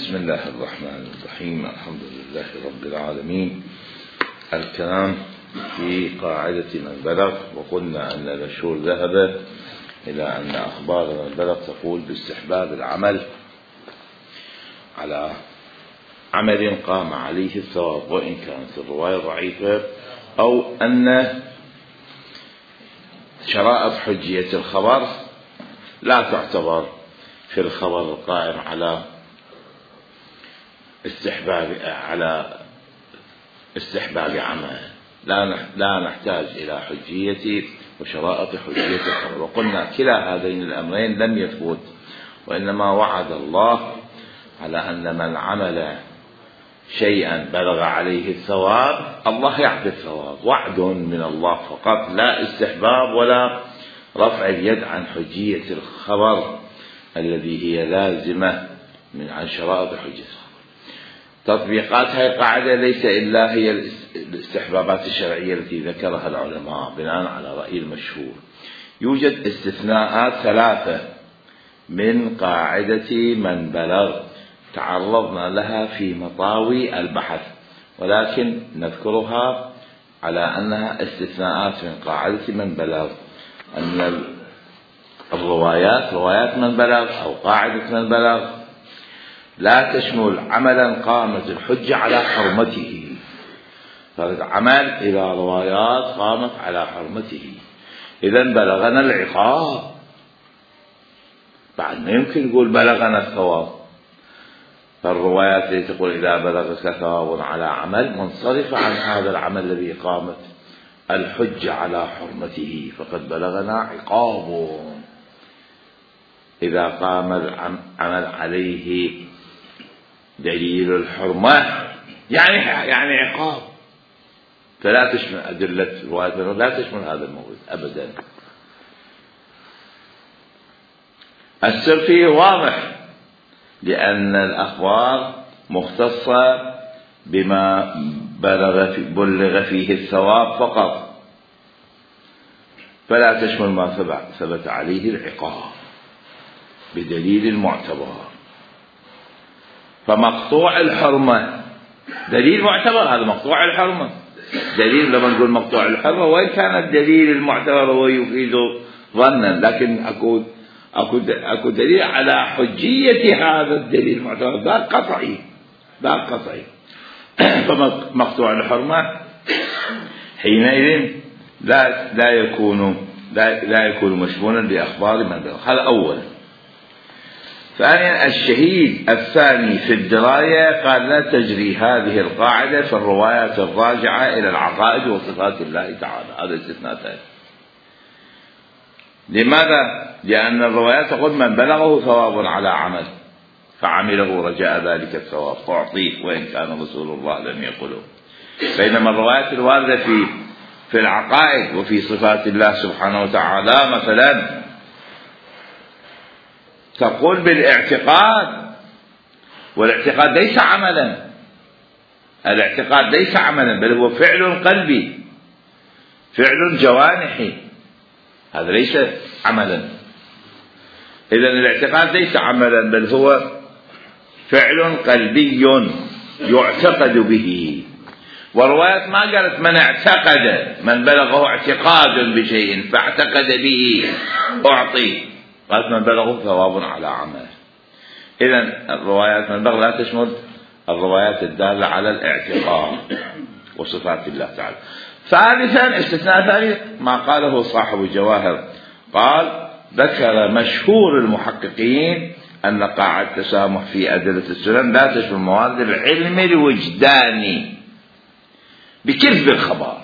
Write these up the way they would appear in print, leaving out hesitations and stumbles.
بسم الله الرحمن الرحيم. الحمد لله رب العالمين. الكلام في قاعدة من بلغ، وقلنا أن المشهور ذهب إلى أن أخبار من بلغ تقول باستحباب العمل على عمل قام عليه الثواب، وإن كانت الرواية ضعيفة، أو أن شرائط حجية الخبر لا تعتبر في الخبر القائم على استحباب عمل، لا نحتاج إلى حجية وشرائط حجية الخبر. وقلنا كلا هذين الأمرين لم يثبت، وإنما وعد الله على أن من عمل شيئا بلغ عليه الثواب الله يعطي الثواب، وعد من الله فقط، لا استحباب ولا رفع اليد عن حجية الخبر الذي هي لازمة عن شرائط حجية الخبر. تطبيقات هذه القاعدة ليس إلا هي الاستحبابات الشرعية التي ذكرها العلماء بناء على رأي المشهور. يوجد استثناءات ثلاثة من قاعدة من بلغ تعرضنا لها في مطاوي البحث، ولكن نذكرها على أنها استثناءات من قاعدة من بلغ، أن روايات من بلغ أو قاعدة من بلغ لا تشمل عملا قامت الحجة على حرمته، فالعمل إلى روايات قامت على حرمته. إذن بلغنا العقاب، بعد ما يمكن نقول بلغنا الثواب. فالروايات التي تقول إذا بلغك ثواب على عمل منصرفة عن هذا العمل الذي قامت الحجة على حرمته، فقد بلغنا عقاب إذا قام العمل عليه دليل الحرمة، يعني عقاب. فلا تشمل أدلة رواية لا تشمل هذا الموضوع أبدا. السر فيه واضح، لأن الأخبار مختصة بما بلغ فيه الثواب فقط، فلا تشمل ما ثبت عليه العقاب بدليل معتبر. فمقطوع الحرمة دليل معتبر، هذا مقطوع الحرمة دليل. لما نقول مقطوع الحرمة وإن كان الدليل المعتبر هو يفيد ظنا، لكن أكو دليل على حجية هذا الدليل المعتبر، ذا قطعي. فمقطوع الحرمة حينئذ لا يكون مشمولا بأخبار من بلغ. هذا أولا. ثانيا الشهيد الثاني في الدراية قال لا تجري هذه القاعدة في الروايات الراجعة إلى العقائد وصفات الله تعالى. هذا استثناء ثاني. لماذا؟ لأن الروايات تقول من بلغه ثواب على عمل فعمله رجاء ذلك الثواب فأعطيه وإن كان رسول الله لم يقله. بينما الروايات الواردة في العقائد وفي صفات الله سبحانه وتعالى مثلا تقول بالاعتقاد، والاعتقاد ليس عملا، الاعتقاد ليس عملا بل هو فعل قلبي، فعل جوانحي، هذا ليس عملا. إذن الاعتقاد ليس عملا بل هو فعل قلبي يعتقد به. والروايات ما قالت من اعتقد، من بلغه اعتقاد بشيء فاعتقد به أعطيه، قالت من بلغه ثواب على عمل. إذن الروايات من بلغ لا تشمل الروايات الدالة على الاعتقاد وصفات الله تعالى. ثالثا استثناء ثالث ما قاله صاحب الجواهر، قال ذكر مشهور المحققين أن قاعدة التسامح في أدلة السنن لا تشمل موارد العلم الوجداني بكذب الخبر.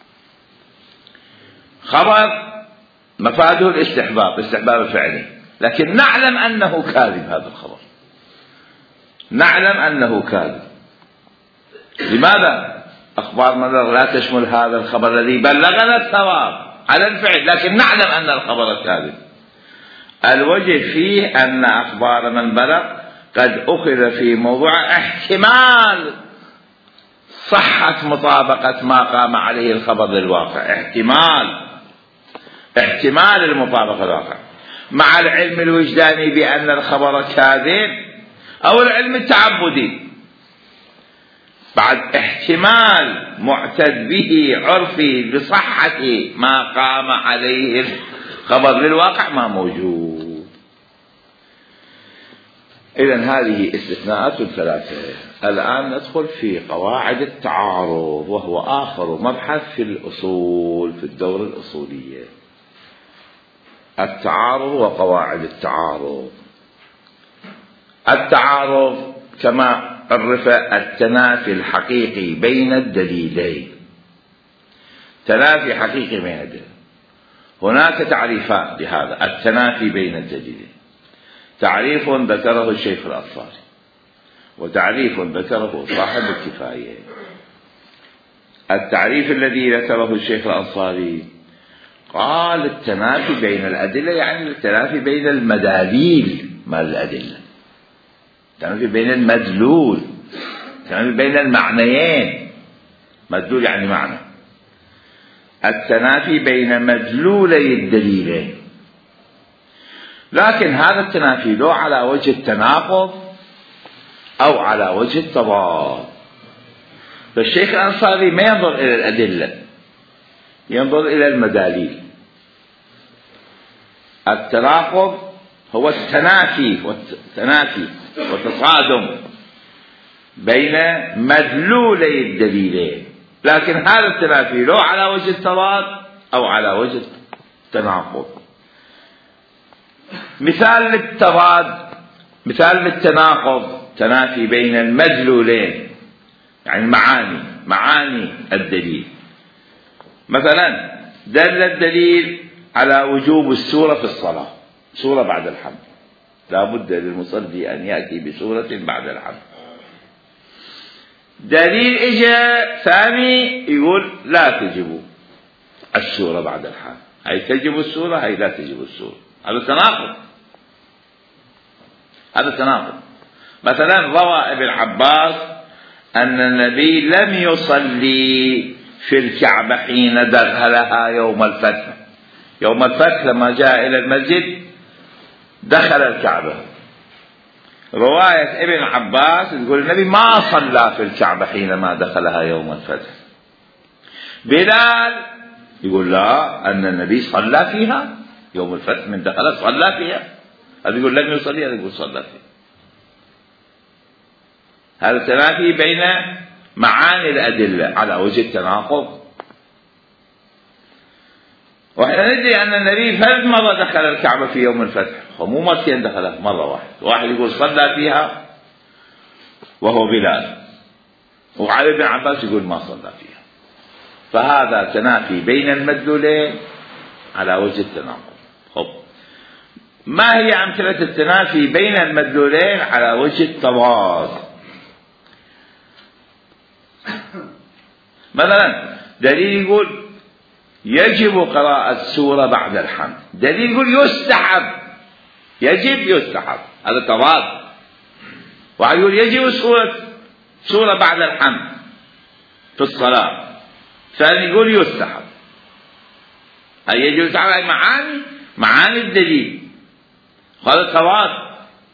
خبر مفاده الاستحباب الفعلي، لكن نعلم أنه كاذب. هذا الخبر نعلم أنه كاذب. لماذا؟ أخبار من لا تشمل هذا الخبر الذي بلغنا الثواب على الفعل، لكن نعلم أن الخبر كاذب. الوجه فيه أن أخبار من بلغ قد أخذ في موضوع احتمال صحة مطابقة ما قام عليه الخبر للواقع، احتمال المطابقة للواقع، مع العلم الوجداني بأن الخبر كاذب أو العلم التعبدي، بعد احتمال معتد به عرفي بصحة ما قام عليه الخبر للواقع ما موجود. إذن هذه استثناءات ثلاثة. الآن ندخل في قواعد التعارض، وهو آخر مبحث في الأصول في الدورة الأصولية. التعارض وقواعد التعارض. التعارض كما عرف التنافي الحقيقي بين الدليلين، تنافي حقيقي بين الدليلين. هناك تعريفات لهذا التنافي بين الدليلين. تعريف ذكره الشيخ الأنصاري، وتعريف ذكره صاحب الكفاية. التعريف الذي ذكره الشيخ الأنصاري قال التنافي بين الأدلة يعني التنافي بين المداليل مع الأدلة، التنافي بين المدلول، التنافي بين المعنيين. مدلول يعني معنى. التنافي بين مدلولي الدليلين. لكن هذا التنافي له على وجه التناقض أو على وجه التضاد. فالشيخ الأنصاري ما ينظر إلى الأدلة، ينظر إلى المداليل. التناقض هو التنافي والتصادم بين مدلولي الدليلين، لكن هذا التنافي له على وجه التضاد أو على وجه التناقض. مثال للتضاد، مثال للتناقض، تنافي بين المدلولين يعني معاني الدليل. مثلا دل الدليل على وجوب السورة في الصلاة، سورة بعد الحمد، لا بد للمصلي أن يأتي بسورة بعد الحمد. دليل إجا ثاني يقول لا تجب السورة بعد الحمد، هي تجب السورة، هي لا تجب السورة. هذا تناقض، هذا تناقض. مثلا روى ابن عباس أن النبي لم يصلي في الكعبة حين دخلها يوم الفتح. يوم الفتح لما جاء إلى المسجد دخل الكعبة. رواية ابن عباس تقول النبي ما صلى في الكعبة حينما دخلها يوم الفتح. بلال يقول لا، أن النبي صلى فيها يوم الفتح، من دخل صلى فيها. هذا يقول لم يصلي، هذا يقول صلى فيها. هذا التنافي بين معاني الأدلة على وجه التناقض. وإحنا ندري أن النبي ثلاث مرة دخل الكعبة في يوم الفتح، ومو مرتين دخلها، مرة واحدة. واحد يقول صلى فيها وهو بلال، وعلي بن عباس يقول ما صلى فيها. فهذا تنافي بين المدلولين على وجه التناقض. خب، ما هي أمثلة التنافي بين المدلولين على وجه التضاد؟ مثلا دليل يقول يجب قراءة سورة بعد الحمد، دليل يقول يستحب، يجب يستحب، هذا تضاد. واحد يقول يجب سورة بعد الحمد في الصلاة، ثاني يقول يستحب. هي يجب يستحب معاني الدليل، هذا تضاد.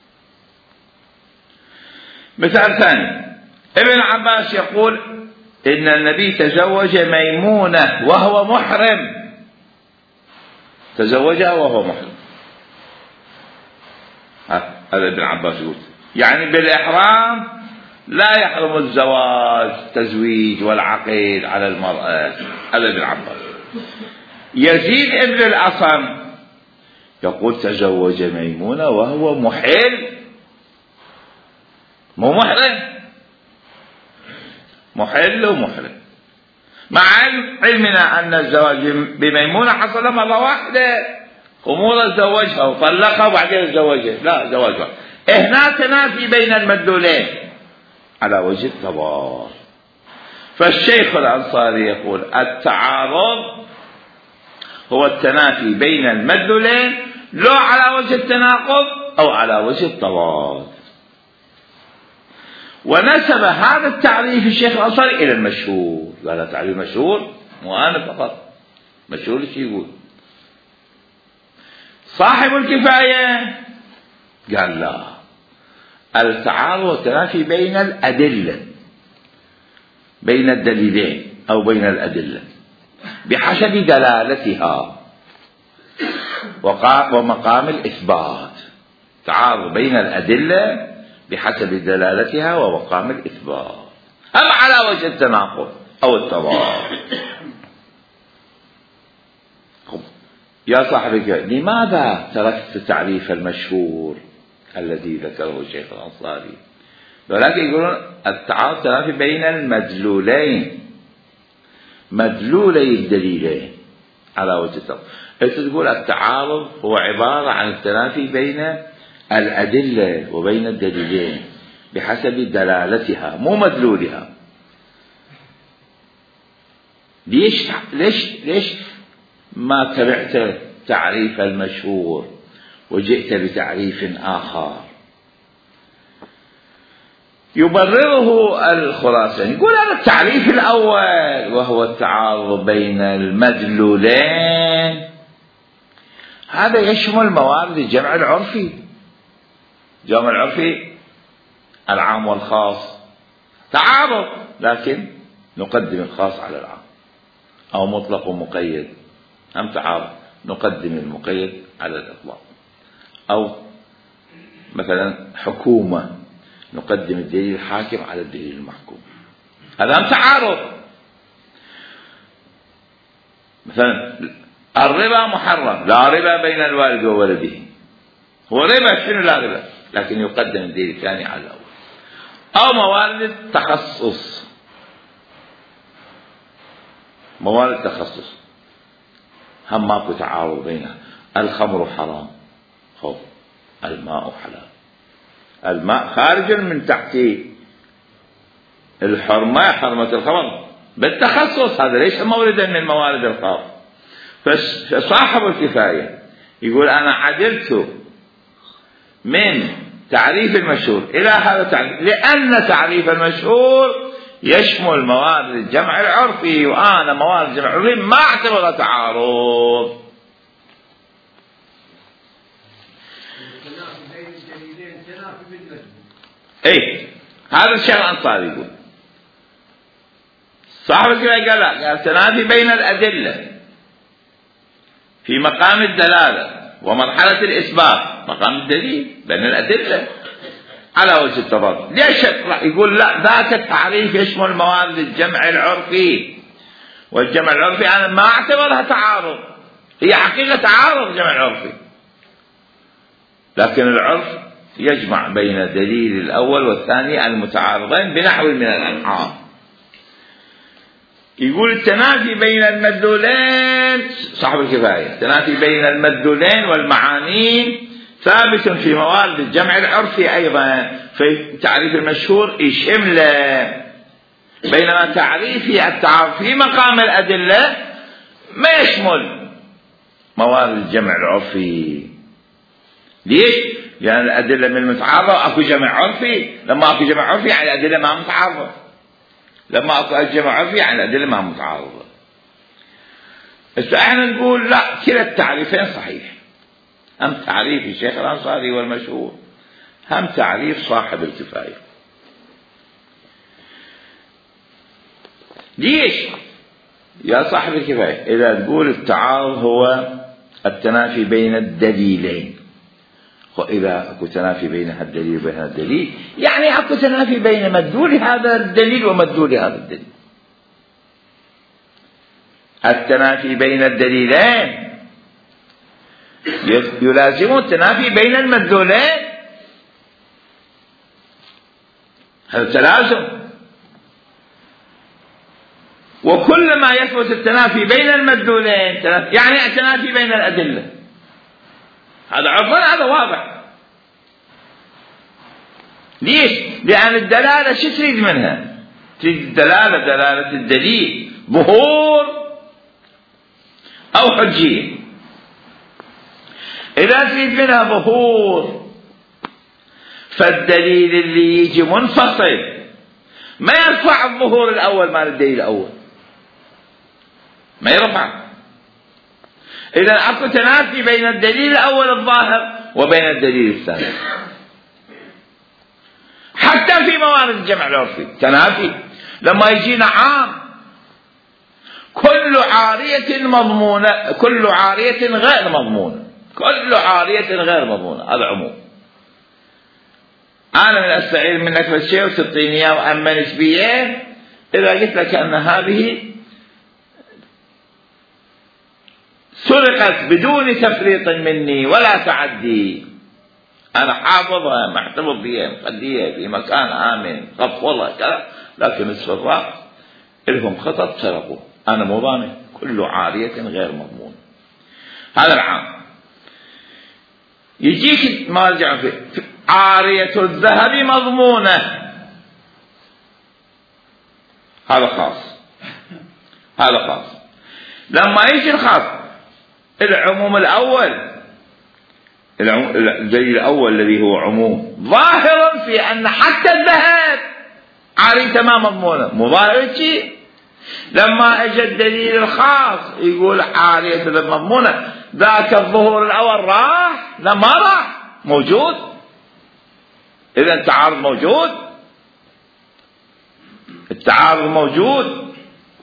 مثال ثاني، ابن عباس يقول إن النبي تزوج ميمونة وهو محرم، تزوجها وهو محرم. هذا ابن عباس يقول يعني بالإحرام لا يحرم الزواج، تزويج والعقد على المرأة. هذا ابن عباس. يزيد ابن الأصم يقول تزوج ميمونة وهو محل، مو محرم، محل ومحرم، مع علمنا أن الزواج بميمونة حصل مرة واحدة، ومو تزوجها وطلقها وبعدين تزوجها، لا، زواجها. هنا تنافي بين المدلولين على وجه التضاد. فالشيخ الأنصاري يقول التعارض هو التنافي بين المدلولين، لا على وجه التناقض أو على وجه التضاد. ونسب هذا التعريف الشيخ الأنصاري إلى المشهور، قال تعريف مشهور، مو أنا فقط، مشهور ايش يقول؟ صاحب الكفاية قال لا، التعارض والتنافي بين الأدلة، بين الدليلين أو بين الأدلة بحسب دلالتها ومقام الإثبات. تعارض بين الأدلة بحسب دلالتها ومقام الإثبات، أم على وجه التناقض أو التضاد. يا صاحبك لماذا تركت تعريف المشهور الذي ذكره الشيخ الأنصاري؟ ولكن يقولون التعارض تنافي بين المدلولين، مدلولي الدليلين على وجه التناقض. أنت تقول التعارض هو عبارة عن التنافي بين الأدلة وبين الدليلين بحسب دلالتها مو مدلولها. ليش ما تبعت تعريف المشهور وجئت بتعريف آخر؟ يبرره الخراساني، يقول هذا التعريف الأول وهو التعارض بين المدلولين هذا يشمل موارد الجمع العرفي. الجمع العرفي العام والخاص تعارض، لكن نقدم الخاص على العام، أو مطلق ومقيد هم تعارض، نقدم المقيد على الإطلاق. أو مثلا حكومة نقدم الدليل الحاكم على الدليل المحكوم، هذا هم تعارض. مثلا الربا محرم، لا ربا بين الوالد وولده، هو ربا شنو لا ربا، لكن يقدم الدليل الثاني على الأول. أو موارد التخصص، موارد التخصص هم ماكو تعارض بينها. الخمر حرام، خب الماء حلال، الماء خارج من تحت الحرمة، حرمة الخمر بالتخصص، هذا ليس موردا من موارد الخاص. فصاحب الكفاية يقول أنا عدلت من تعريف المشهور إلى هذا التعريف، لأن تعريف المشهور يشمل موارد الجمع العرفي، وأنا موارد الجمع العرفي ما اعتبرها تعارض. اي هذا الشيخ الأنصاري يقول. صاحب الكفاية قال لا، قال تنافي بين الأدلة في مقام الدلالة ومرحلة الإثبات، مقام الدليل بين الأدلة على وجه التضاد. ليش يقول لا، ذاك التعريف يشمل موارد الجمع العرفي، والجمع العرفي أنا ما أعتبرها تعارض، هي حقيقة تعارض الجمع العرفي، لكن العرف يجمع بين الدليل الأول والثاني المتعارضين بنحو من الأنحاء. يقول التنافي بين المدلولين، صاحب الكفاية، التنافي بين المدلولين والمعاني ثابت في موارد الجمع العرفي أيضا، في تعريف المشهور يشمله، بينما تعريفي التعارض في مقام الأدلة ما يشمل موارد الجمع العرفي. ليش؟ لأن يعني الأدلة من المتعارضة أكو جمع عرفي، لما أكو جمع عرفي يعني الأدلة ما متعارضة، لما أكو جمع عرفي يعني الأدلة ما متعارضة. بس احنا نقول لا، كلا التعريفين صحيح، هم تعريف الشيخ الأنصاري والمشهور، هم تعريف صاحب الكفاية. ليش يا صاحب الكفاية؟ إذا تقول التعارض هو التنافي بين الدليلين، وإذا أكو تنافي بين الدليل وبين الدليل يعني أكو تنافي بين مدلول هذا الدليل ومدلول هذا الدليل. التنافي بين الدليلين يلازم التنافي بين المدلولين، هذا تلازم. وكل ما يثبت التنافي بين المدلولين يعني التنافي بين الأدلة، هذا عرفا، هذا واضح. ليش؟ لأن الدلالة شو تريد منها؟ تريد الدلالة، دلالة الدليل ظهور أو حجية. إذا تريد منها ظهور فالدليل اللي يجي منفصل ما يرفع الظهور الأول مال الدليل الأول، ما يرفع. إذا أكو تنافي بين الدليل الأول الظاهر وبين الدليل الثاني. موارد الجمع العرفي تنافي. لما يجينا عام كل عارية مضمونة، كل عارية غير مضمونة، كل عارية غير مضمونة، هذا عموم. أنا من أستعير منك بالشيء وتعطيني إياه وأما نسبية، إذا قلت لك أن هذه سرقت بدون تفريط مني ولا تعدي، أنا حافظها محتفظ بها مخليها في مكان آمن خفضها كذا، لكن السراق لهم خطط سرقوا، أنا مو ضامن، كل عارية غير مضمون. هذا العام. يجيك ما رجع فيه عارية الذهب مضمونة، هذا خاص، هذا خاص. لما يجي الخاص العموم الأول، الدليل الأول الذي هو عموم ظاهر في أن حتى الذهب عاريته ما مضمونة، مظاهر شيء. لما اجى الدليل الخاص يقول عارية مضمونة، ذاك الظهور الأول راح؟ لا ما راح، موجود. إذا التعارض موجود، التعارض موجود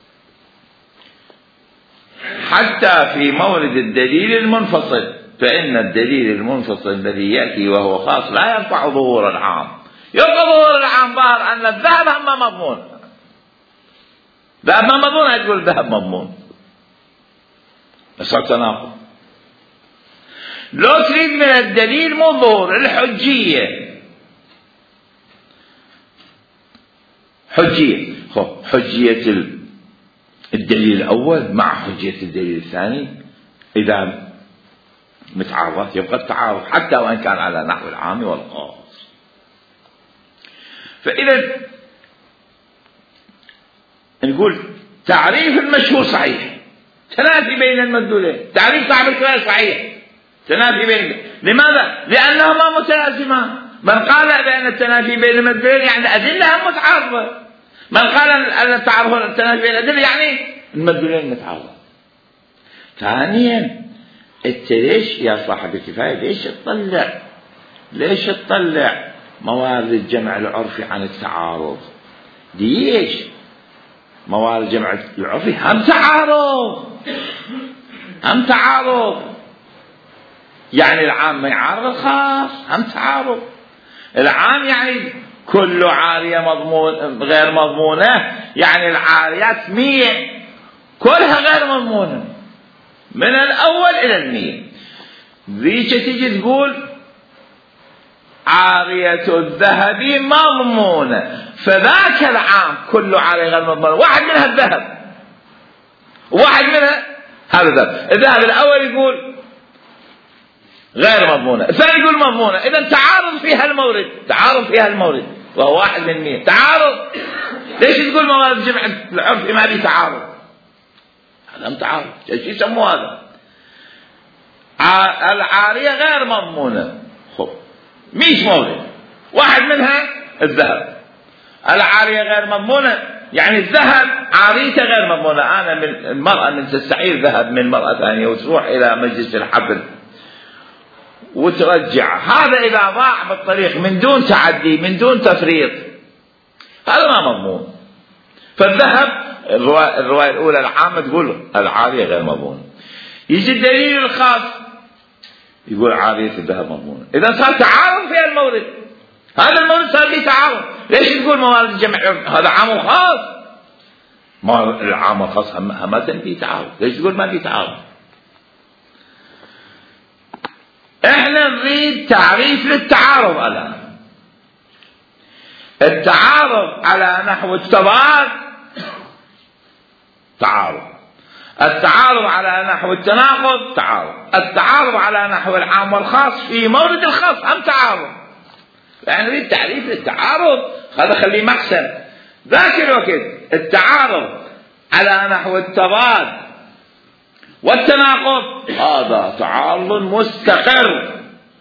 حتى في مورد الدليل المنفصل. فإن الدليل المنفصل الذي يأتي وهو خاص لا يرفع ظهور العام، يبقى ظهور العام ظاهر أن الذهب هم مضمون، ذهب ما مضمون، تقول الذهب مضمون، صار تناقض. لو تريد من الدليل مو ظهور الحجية، حجية، حجية الدليل الأول مع حجية الدليل الثاني إذا متعارض يبقى التعارض حتى وإن كان على نحو العام والخاص. فإذا نقول تعريف المشهور صحيح، تنافي بين المدلولين، تعريف صاحب الكلام صحيح، تنافي بين، لماذا؟ لأنهما متلازمان. من قال بأن التنافي بين المدلولين يعني أدلة متعارضة، من قال أن التنافي بين الأدلة يعني المدلولين متعارضة. ثانيا انت ليش يا صاحب الكفاية ليش تطلع موارد الجمع العرفي عن التعارض؟ ليش موارد الجمع العرفي هم تعارض، يعني العام ما يعارض الخاص، هم تعارض. العام يعني كل عارية مضمون غير مضمونة، يعني العاريات 100 كلها غير مضمونة من الأول إلى 100. ذيك تجي تقول عارية الذهب مضمونة، فذاك العام كله عارية غير مضمونة، واحد منها الذهب وواحد منها هذا الذهب. الذهب الأول يقول غير مضمونة، الثاني يقول مضمونة، إذا تعارض فيها المورد، وهو واحد من 100 تعارض. ليش تقول موارد الجمع العرفي ما بيه تعارض؟ هذا تعارض، ايش يسموه هذا؟ العارية غير مضمونة، مش مورد، واحد منها الذهب. العارية غير مضمونة يعني الذهب عاريته غير مضمونة. أنا من المرأة من تستعير ذهب من مرأة ثانية وتروح إلى مجلس الحفل وترجع، هذا إذا ضاع بالطريق من دون تعدي من دون تفريط هذا ما مضمون. فالذهب الرواية الأولى العامة تقول العارية غير مضمونة، يجي الدليل الخاص يقول عارية الذهب مضمونة، إذا صار تعارض في المورد، هذا المورد صار فيه تعارض. ليش تقول موارد الجمع هذا عام وخاص؟ ما العام والخاص ما تنفي تعارض، ليش تقول ما في تعارض؟ احنا نريد تعريف للتعارض. الآن التعارض على نحو التضاد تعارض، التعارض على نحو التناقض تعارض، التعارض على نحو العام والخاص في مورد الخاص هم تعارض. يعني نريد تعريف للتعارض، هذا خليه محسن. ذاك الوقت التعارض على نحو التضاد والتناقض هذا تعارض مستقر.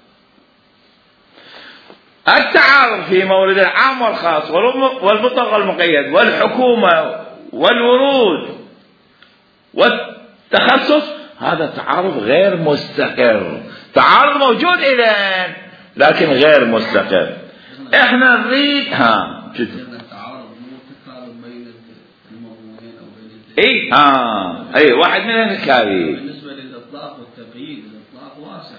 التعارض في مورد العام والخاص والمطلق والمقيد والحكومة والورود والتخصص هذا تعارض غير مستقر، تعارض موجود الآن لكن غير مستقر. احنا نريد التعارض مو تكارب بين المضمونين أو بين اي واحد من الكاري. بالنسبة للإطلاق والتقييد، الإطلاق واسع.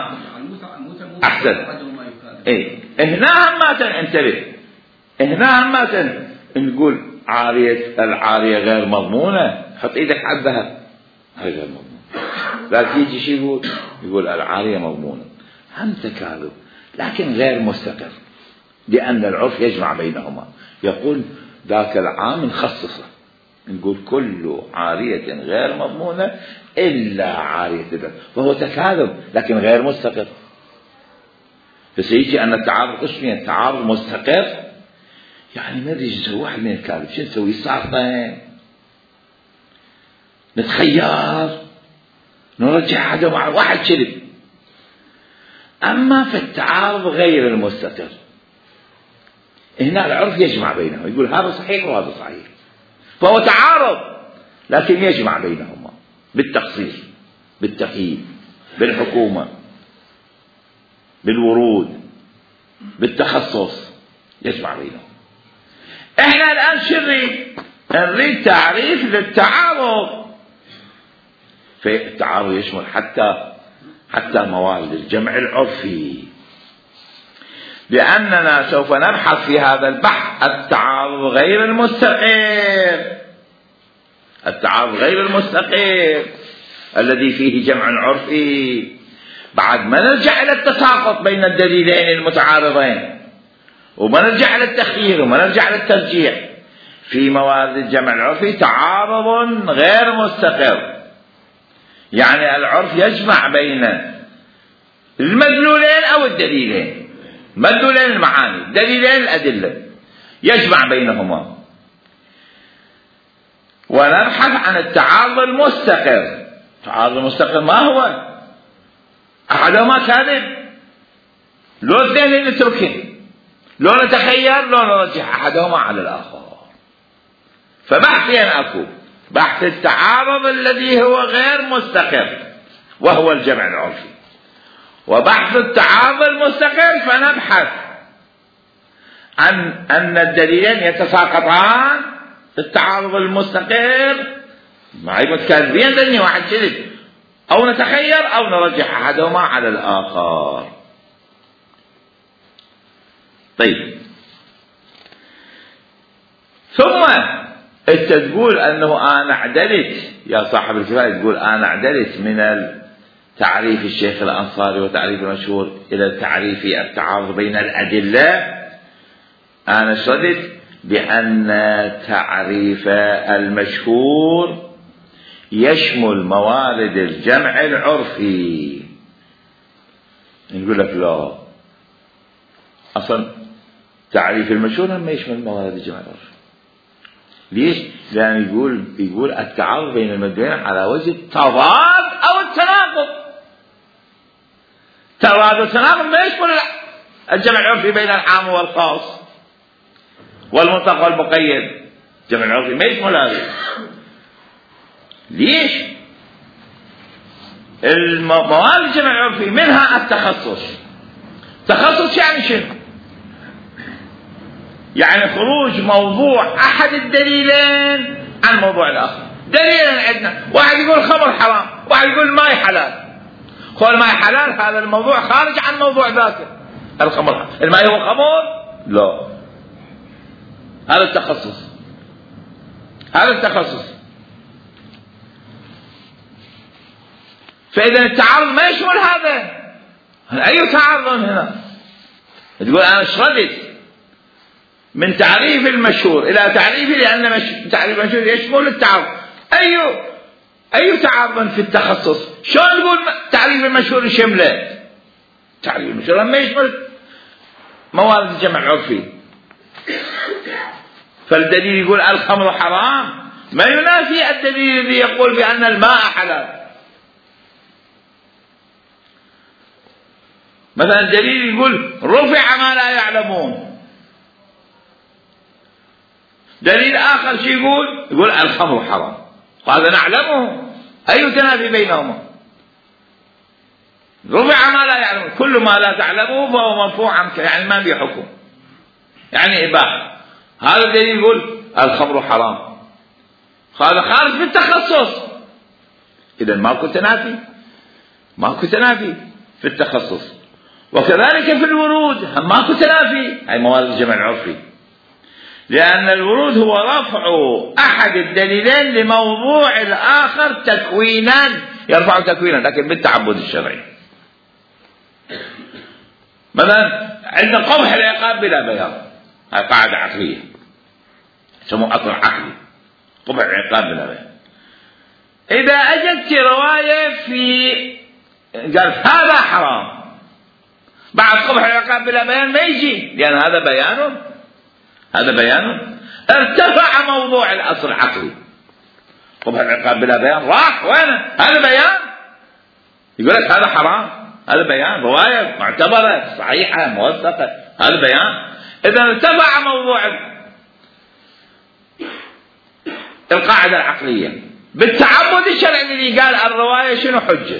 أحسن. هنا هم ما انتبه، هنا هم ما نقول العارية غير مضمونة، حط ايدك على الذهب هاي غير مضمونة. لكن يجي شيء يقول العارية مضمونة، هم تكاذب لكن غير مستقر، لأن العرف يجمع بينهما. يقول ذاك العام نخصصه، نقول كل عارية غير مضمونة إلا عارية الذهب، فهو تكاذب لكن غير مستقر. فسيجي أن التعارض قسمين، تعارض مستقر يعني ما ادري نسوي واحد من الكاذب، شو نسوي؟ صارتين نتخير نرجع هذا مع واحد شرب. أما في التعارض غير المستقر هنا العرف يجمع بينهم، يقول هذا صحيح وهذا صحيح، فهو تعارض لكن يجمع بينهما بالتخصيص، بالتقييد، بالحكومة، بالورود، بالتخصص، يجمع بينهم. احنا الآن نريد تعريف للتعارض. فالتعارض يشمل حتى موارد الجمع العرفي، لأننا سوف نبحث في هذا البحث التعارض غير المستقر، التعارض غير المستقر الذي فيه جمع عرفي. بعد ما نرجع إلى التساقط بين الدليلين المتعارضين، وما نرجع إلى التخيير، وما نرجع إلى الترجيح، في موارد الجمع العرفي تعارض غير مستقر، يعني العرف يجمع بين المدلولين أو الدليلين، مدلولين المعاني، دليلين الأدلة، يجمع بينهما. ونبحث عن التعارض المستقر. التعارض المستقر ما هو؟ أحدهما كاذب، لو اثنين نتركه، لو نتخير لو نرجح أحدهما على الآخر. فبحثين أكو، بحث التعارض الذي هو غير مستقر وهو الجمع العرفي، وبحث التعارض المستقر فنبحث عن أن الدليلين يتساقطان في التعارض المستقر، ما هي متكاذبين ذني واحد كذب، أو نتخير أو نرجح أحدهما على الآخر. طيب، ثم انت تقول انه انا عدلت يا صاحب الكفايه، تقول انا عدلت من تعريف الشيخ الانصاري وتعريف المشهور الى تعريف التعارض بين الادله. انا شردت بان تعريف المشهور يشمل موارد الجمع العرفي. نقول لك لا، اصلا تعريف المشهور ما يشمل موارد الجمع العرفي. ليش؟ لأن يقول التعارض بين المدلولين على وجه التضاد أو التناقض. تضاد والتناقض ما يشمل الجمع العرفي بين العام والخاص والمطلق والمقيد، الجمع العرفي ما يشمل هذا. ليش؟ الموارد الجمع العرفي منها التخصص. تخصص يعني شنو؟ يعني خروج موضوع أحد الدليلين عن موضوع الآخر. دليلين عندنا، واحد يقول خمر حرام، واحد يقول ماء حلال. قول ماء حلال، هذا الموضوع خارج عن موضوع ذاته. الخمر، الماء هو خمر؟ لا، هذا التخصص، هذا التخصص. فإذا التعارض ما يشمل هذا. أي تعارض هنا؟ تقول أنا شردت من تعريف المشهور إلى تعريفه، لأن تعريف المشهور يشمل التعارض. أي تعارض في التخصص؟ شلون نقول تعريف المشهور يشمله؟ تعريف المشهور ما يشمل موارد الجمع العرفي. فالدليل يقول الخمر حرام ما ينافي الدليل الذي يقول بأن الماء حلال. مثلا الدليل يقول رفع ما لا يعلمون، دليل آخر شيء يقول الخمر حرام، وهذا نعلمه. أي تنافي بينهما؟ رفع ما لا يعلمون، كل ما لا تعلمه فهو مرفوع عنك، يعني ما في حكم، يعني إباحة. هذا الدليل يقول الخمر حرام، هذا خارج بالتخصص، إذا ماكو تنافي، ماكو تنافي في التخصص. وكذلك في الورود ماكو تنافي، هي موارد الجمع العرفي، لأن الورود هو رفع أحد الدليلين لموضوع الآخر تكوينا، يرفع تكوينا لكن بالتعبد الشرعي. مثلا عندنا قبح العقاب بلا بيان، هذه قاعدة عقلية يسموه أصل عقلي، قبح العقاب بلا بيان. إذا أجت رواية في قال هذا حرام، بعد قبح العقاب بلا بيان ما يجي، لأن هذا بيان، هذا بيان ارتفع موضوع الأصل العقلي. قبح العقاب بلا بيان راح وين؟ هذا بيان، يقول لك هذا حرام، هذا بيان، رواية معتبرة صحيحة موثقة، هذا بيان. إذا ارتفع موضوع القاعدة العقلية بالتعبد الشرعي اللي قال الرواية شنو حجة.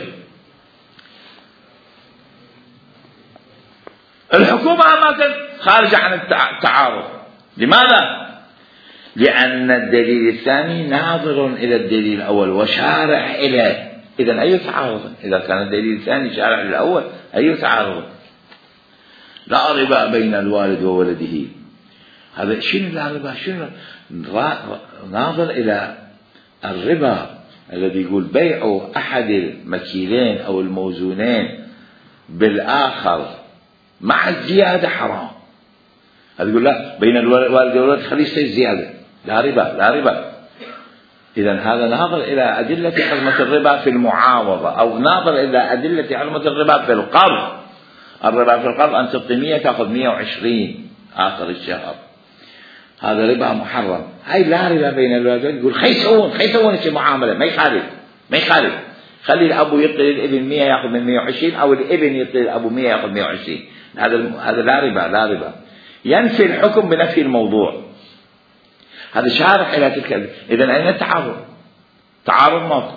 الحكومة ما خارجة عن التعارض، لماذا؟ لأن الدليل الثاني ناظر إلى الدليل الأول وشارح إليه، إذن أي تعارض؟ إذا كان الدليل الثاني شارح للأول أي تعارض؟ لا ربا بين الوالد وولده، هذا شنو لا ربا؟ شنو ناظر إلى الربا الذي يقول بيع أحد المكيلين أو الموزونين بالآخر مع الزيادة حرام، هذا يقول لا بين الوالد والولد خليه يصير زيادة، لا ربا، لا ربا. إذن هذا ناظر إلى أدلة حرمة الربا في المعاوضة، أو ناظر إلى أدلة حرمة الربا في القرض. الربا في القرض أن تعطي 100 تأخذ 120 آخر الشهر، هذا ربا محرم. هاي لا ربا بين الوالدين، يقول خي يسوون شيء معاملة، ما يخالف، خلي الأبو يعطي الابن 100 يأخذ من 120، أو الابن يعطي الأبو 100 يأخذ 120، هذا لا ربا، ينفي الحكم بنفي الموضوع، هذا شارح إلى تلك. إذن أين التعارض؟ تعارض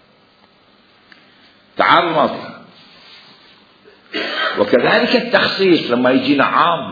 ماضي. وكذلك التخصيص لما يجينا عام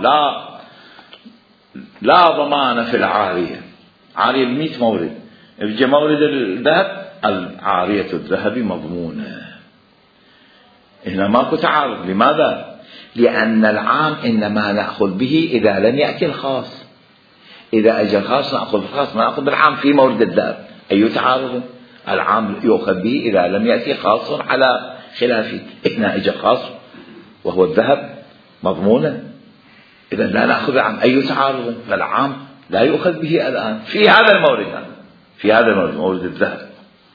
لا ضمان في العارية، عارية 100 مورد، يجي مورد الذهب العارية الذهب مضمونة، هنا ماكو تعارض. لماذا؟ لأن العام إنما نأخذ به إذا لم يأتي الخاص، إذا أجى الخاص نأخذ الخاص، ما نأخذ بالعام في مورد الذهب. أي تعارض؟ العام يؤخذ به إذا لم يأتي خاص على خلافه، هنا أجى خاص وهو الذهب مضمونا، إذا لا نأخذ العام. أي تعارض؟ فالعام لا يؤخذ به الآن في هذا المورد، في هذا المورد مورد الذهب.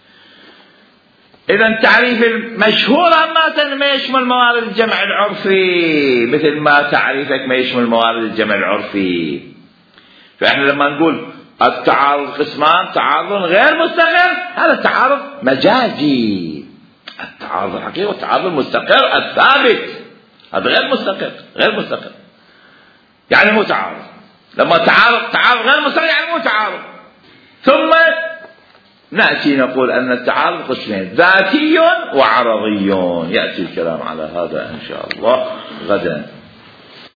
إذا التعريف المشهور ما يشمل موارد الجمع العرفي، مثل ما تعريفك ما يشمل موارد الجمع العرفي. فإحنا لما نقول التعارض قسمان، تعارض غير مستقر، هذا التعارض مجازي. التعارض الحقيقي والتعارض المستقر الثابت، هذا غير مستقر يعني مو تعارض. لما تعارض غير مستقر يعني مو تعارض. ثم نأتي نقول أن التعارض قسمين، ذاتي وعرضي، يأتي الكلام على هذا إن شاء الله غدا.